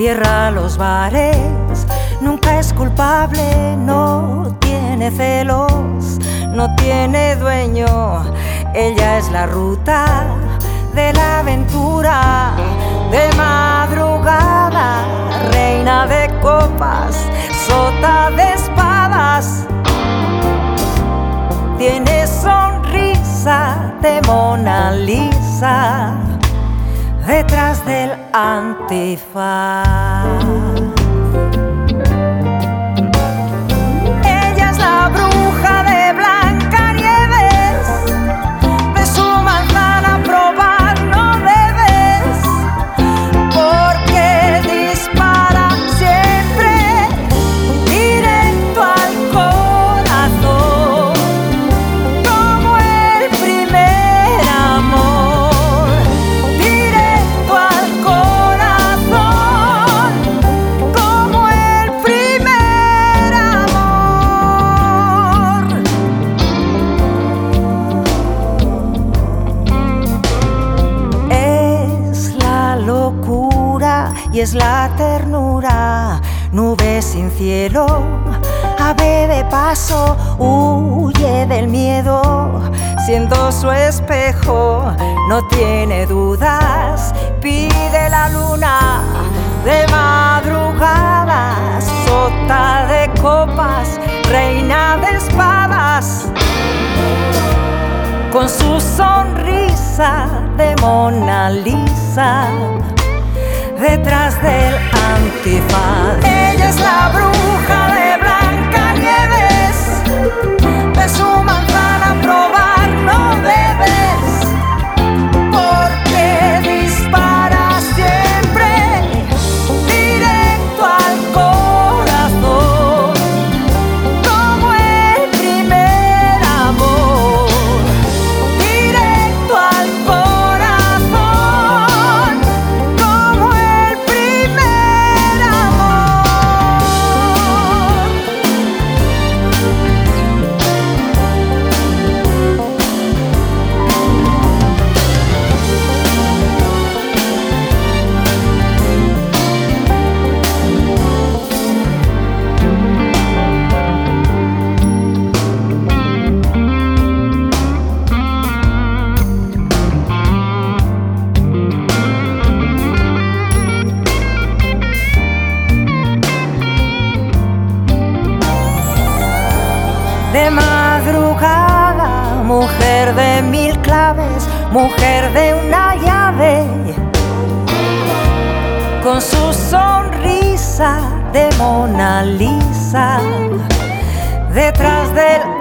cierra los bares, nunca es culpable, no tiene celos, no tiene dueño. Ella es la ruta de la aventura, de madrugada, reina de copas, sota de espadas. Tiene sonrisa de Mona Lisa detrás del antifaz. Ella es la bruja de Blancanieves, de su manzana probar no debes, porque dispara siempre directo al corazón, como el primer amor, directo al corazón, como el primer amor. Es la locura y es la ternura, nube sin cielo, ave de paso, huye del miedo, siendo su espejo, no tiene dudas, pide la luna de madrugada, sota de copas, reina de espadas, con su sonrisa de Mona Lisa detrás del antifaz. Ella es la bruja de Blancanieves, de su manzana probar no debes, porque dispara siempre directo al corazón, como el primer amor, directo al corazón, como el primer amor. De madrugada, mujer de mil claves, mujer de una llave, con su sonrisa de Mona Lisa detrás del